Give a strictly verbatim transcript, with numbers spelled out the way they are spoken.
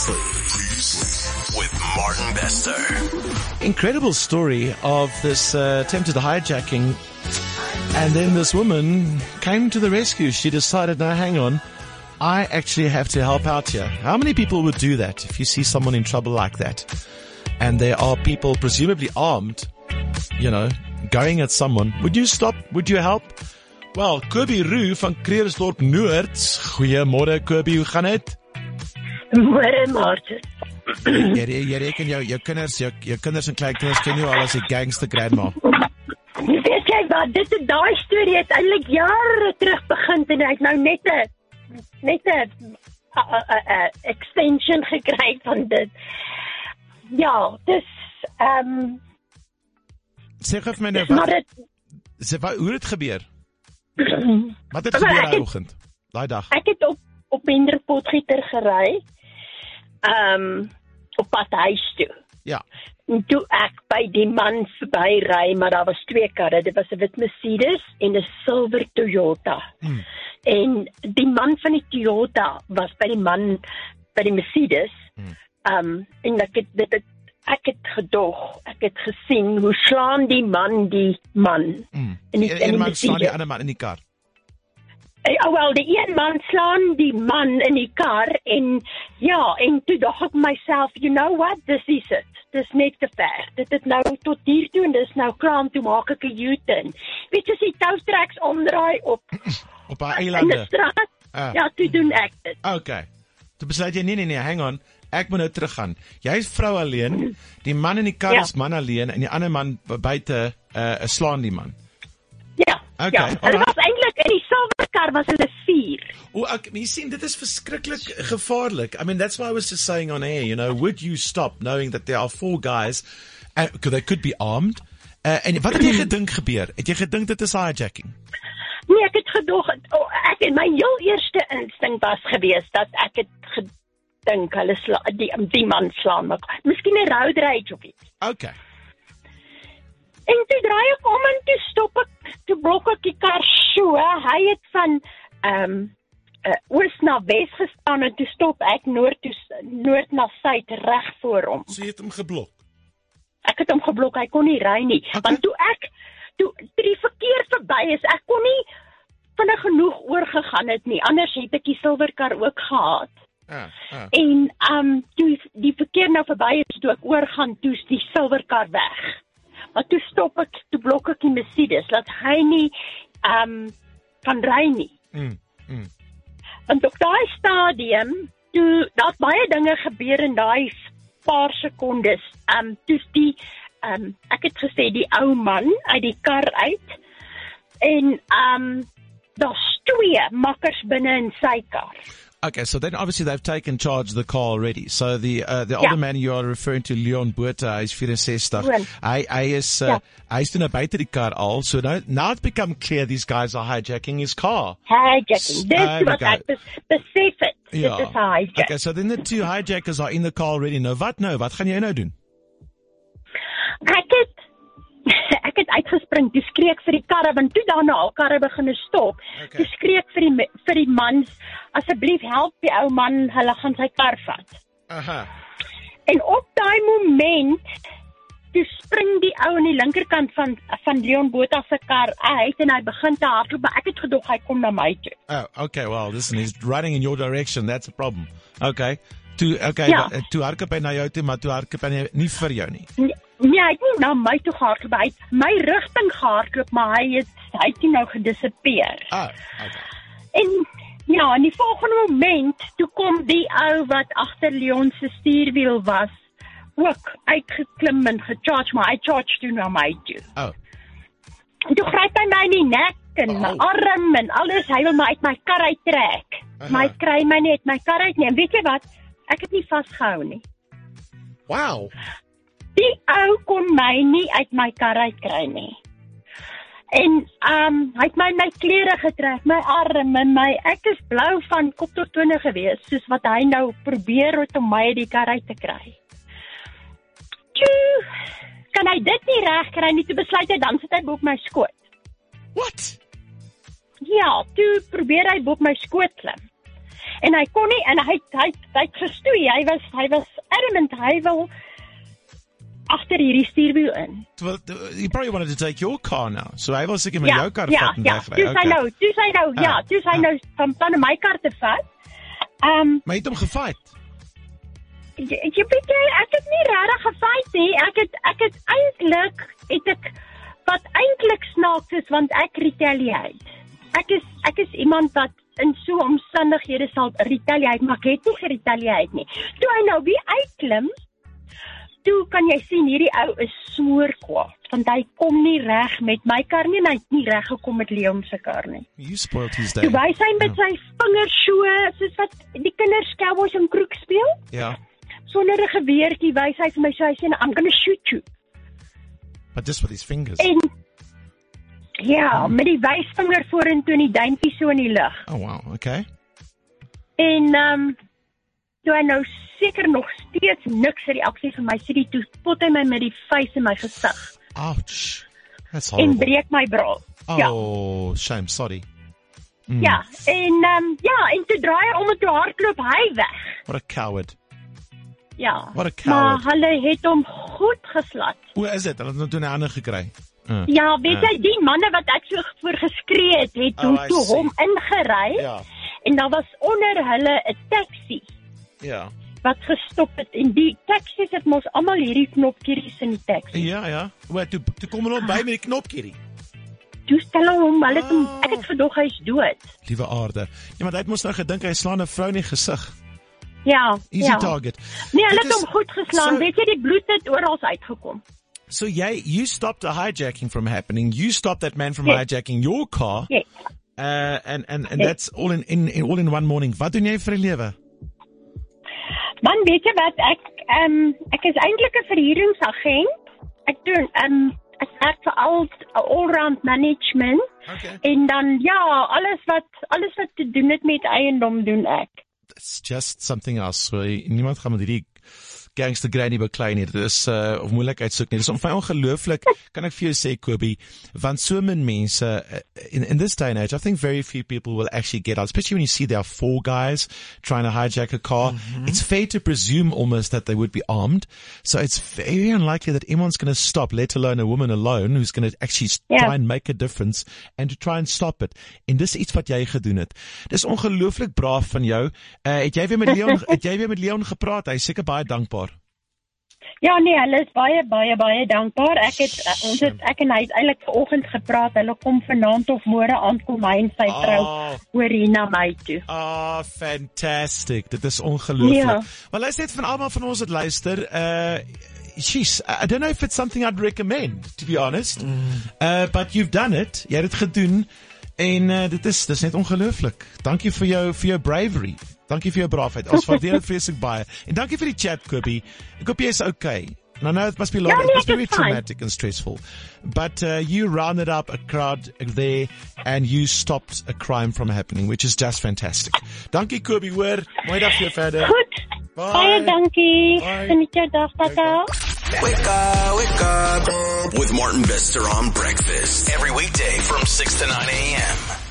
Previously, Previously with Martin Bester. Incredible story of this uh, attempted hijacking, and then this woman came to the rescue. She decided, no, hang on, I actually have to help out here. How many people would do that if you see someone in trouble like that? And there are people presumably armed, you know, going at someone. Would you stop? Would you help? Well, Kirby Roo van Kreersdorp Noord. Goeiemôre Kirby, hoe gaan dit? Môre Martin. Jy, jy reken jou, jou kinders, jou, jou kinders en kleinkinders ken jou al as die gangster grandma. Weet jy wat, dit is daai storie het eintlik jare terug begin en hy het nou net 'n net 'n extension gekry van dit. Ja, dis ehm um, sê gou vir my nou wat wat, sê, wat hoe het gebeur? Wat het gebeur daai oggend? Daai dag. Ek het op op Benderpotgieter gery. Ehm um, op pad huis toe. Ja. En toe ek by die man verby ry, maar daar was twee karre. Dit was 'n wit Mercedes en 'n silwer Toyota. Hmm. En die man van die Toyota was by die man by die Mercedes. Hmm. Um, en ek het dit het, ek het gedog, ek het gesien hoe slaan die man die man. Mm. In die, die in een die man slaan die Mercedes. ander man in die kar. Oh, wel, die een man slaan die man in die kar en ja, en toe dog ek myself, you know what, this is it. Dis net te ver. Dit het nou tot hier toe en dis nou klaar, toe maak ek 'n U-turn. Weet jy, as die touwtreks omdraai op op haar in eilande. die straat, Ah. ja, toe doen ek dit. Okay. Toe besluit jy, nee, nee, nee, hang on. Ek moet nou teruggaan. Jy is vrou alleen, die man in die kar Ja. is man alleen, en die ander man buite uh, slaan die man. Ja, Okay, ja. Hulle alright. was eintlik in die silwerkar was hulle vier. O, ek, jy sien, dit is verskriklik gevaarlik. I mean, that's why I was just saying on air, you know, would you stop knowing that there are four guys, and uh, they could be armed? Uh, en wat het jy gedink gebeur? Het jy gedink dit is hijacking? Nee, ek het gedog, oh, ek het my heel eerste instink was gewees dat ek het gedink hulle sla, die die man slaan mekaar. Miskien 'n road rage of iets. Okay. En toe draai ek om en toe stop ek, toe blok ek die kar so. Hy het van ehm um, uh, oos na wes gestaan en toe stop ek noord toe noord na suid reg voor hom. So jy het hom geblok? Ek het hom geblok, hy kon nie ry nie. Okay. Want toe ek toe die verkeer verby is, ek kon nie vinnig genoeg oorgegaan het nie. Anders het ek die silwerkar ook gehad. Ah, ah. En um toe die verkeer nou verby is, toe ek oorgaan, toe is die silwerkar weg. Maar toe stop ek, toe blok ek die Mercedes, laat hy nie um kan ry nie. Mm, mm. Want op daai stadium, toe daar baie dinge gebeur in daai paar sekondes. Um toe's die um ek het gesê die ou man uit die kar uit en um daar's twee makkers binne in sy kar. Okay, so then obviously they've taken charge of the car already. So the uh, the older Ja. man you are referring to, Leon Botha, hy's vierensestig. Leon. Hy hy is uh, Ja. hy's toe nou buite die kar al. So now now it's become clear these guys are hijacking his car. Hijacking. Dis Oh my wat God. ek bes, besef het. Ja. Dit is hijack. Okay, so then the two hijackers are in the car already. Nou wat nou? Wat gaan jy nou doen? Ek het ek het uitgespring, toe skree ek vir die karre, want toe daarna al karre begin stop. Okay. Toe skree ek vir die me- vir die mans, asseblief help die ou man, hulle gaan sy kar vat. Aha. En op daai moment toe spring die ou aan die linkerkant van van Leon Botha se kar uit en hy begin te hardloop, maar ek het gedog hy kom na my toe. Oh, okay, well, listen, he's running in your direction. That's a problem. Okay. Toe okay, Ja. wa- toe hardloop hy na jou toe, maar toe hardloop hy nie- nie vir jou nie. Nee, nee, hy het nie na my toe gehardloop, hy het my rigting gehardloop, maar hy het hy het nie nou gedisappear. Oh, okay. En ja, in die volgende moment, toe kom die ou wat agter Leon se stuurwiel was, ook uitgeklim en gecharge, maar hy charge toe na my toe. Oh. En toe gryp hy my in die nek en my Oh. arm en alles, hy wil my uit my kar uittrek. Aha. Maar hy kry my nie uit my kar uit nie. En weet jy wat? Ek het nie vasgehou nie. Wow. Die ou kon my nie uit my kar uitkry nie. En um, hy het my my klere getrek, my arm en my, ek is blou van kop tot tone gewees, soos wat hy nou probeer het om my uit die kar uit te kry. Tjoe, kan hy dit nie reg kry nie, toe besluit hy, dan sit hy bo op my skoot. What? Ja, toe probeer hy bo op my skoot klim. en hy kon nie, en hy, hy, hy het gestoei, hy was, hy was adamant, hy wil agter hierdie stuurwiel in. Well, he probably wanted to take your car now. So hy wil seker met jou kar ja, vat en ja, wegry. toe sy nou, toe sy nou, ja, toe sy nou van plan om my kar te vat. Um, maar jy het hom gefight. Jy, jy weet jy, ek het nie regtig gefight nie. Ek het ek het eintlik het ek wat eintlik snaaks is want ek retaliate. Ek is ek is iemand wat in so omstandighede sal retaliate, maar ek het nie geretaliate nie. Toe hy nou weer uitklim, toe kan jy sien hierdie ou is smoor kwaad, want hy kom nie reg met my kar nie en hy het nie reg gekom met Leon se kar nie. You spoiled his day. Toe wys hy met ja. sy vingers so, soos wat die kinders cowboys en kroeg speel. Ja. Sonder 'n geweertjie wys hy vir my so hy sê, I'm gonna shoot you. But just with his fingers. En ja, met die wysvinger vorentoe en die duimpie so in die lug. Oh wow, okay. En ehm um, toe hy nou seker nog steeds niks uit die aksie vir my sê, die toe pot hy my met die vuis in my gesig. Ouch. That's horrible. En breek my bra. Oh, ja. shame, sorry. Mm. Ja, en ehm um, ja, en toe draai hy om en toe hardloop hy weg. What a coward. Ja. What a coward. Maar hulle het hom goed geslat. Hoe is dit? Hulle het nou toe 'n ander gekry. Uh, ja, weet uh. jy, die manne wat ek so voor geskree het, het toe, oh, toe hom ingery. Ja. En daar was onder hulle 'n taxi. Ja. Wat gestop het en die taxis het mos almal hierdie knopkieries in die taxi. Ja, ja. Wat toe toe kom hulle by met die knopkierie. Toe stel hom, hulle het hom, Oh. ek het gedog hy is dood. Liewe aarde. Ja, maar hy het mos nou gedink hy slaan 'n vrou in die gesig. Ja, Easy ja. target. Nee, hulle Dit het is- hom goed geslaan. so- Weet jy, die bloed het oral uitgekom. So jy, you stopped a hijacking from happening. You stopped that man from Yes. hijacking your car. Yes. Uh, and and and Yes. that's all in, in in all in one morning. Wat doen jy vir 'n lewe? Man, weet jy wat, ek um, ek is eintlik 'n verhuuringsagent. Ek doen um, ek werk vir al all-round management. Okay. En dan ja, alles wat alles wat te doen het met eiendom doen ek. It's just something else. So, niemand gaan met hierdie gangster granny beklei nie. Dit is uh, of moeilikheid soek nie. Dis vir my ongelooflik, kan ek vir jou sê, Kobie, want so min mense uh, in in this day and age, I think very few people will actually get out, especially when you see there are four guys trying to hijack a car. Mm-hmm. It's fair to presume almost that they would be armed. So it's very unlikely that anyone's going to stop, let alone a woman alone who's going to actually Yeah. try and make a difference and to try and stop it. En dis iets wat jy gedoen het. Dis ongelooflik braaf van jou. Uh, het jy weer met Leon het jy weer met Leon gepraat? Hy is seker baie dankbaar. Ja nee, hulle is baie baie baie dankbaar. Ek het uh, ons het ek en hy het eintlik vanoggend gepraat. Hulle kom vanaand of môre aankom hy en sy vrou Oh. oor hier na my toe. Ah, oh, fantastic. Dit is ongelooflik. Ja. Maar luister net van almal van ons wat luister, uh Jeez, I don't know if it's something I'd recommend, to be honest. Mm. Uh but you've done it. Jy het dit gedoen en uh, dit is dis net ongelooflik. Dankie vir jou vir jou bravery. Dankie vir jou braafheid. Ons waardeer dit vreeslik baie. En dankie vir die chat, Kobie. Ek hoop jy is okay. And I know it must be long, Ja, nee, it must be ek very is fine. traumatic and stressful. But uh, you rounded up a crowd there and you stopped a crime from happening, which is just fantastic. Dankie, Kobie, hoor. Mooi dag vir jou verder. Goed. Bye. Baie dankie. Bye. Geniet jou dag, tata. Wake up, wake up. With Martin Bester on breakfast. Every weekday from six to nine a.m.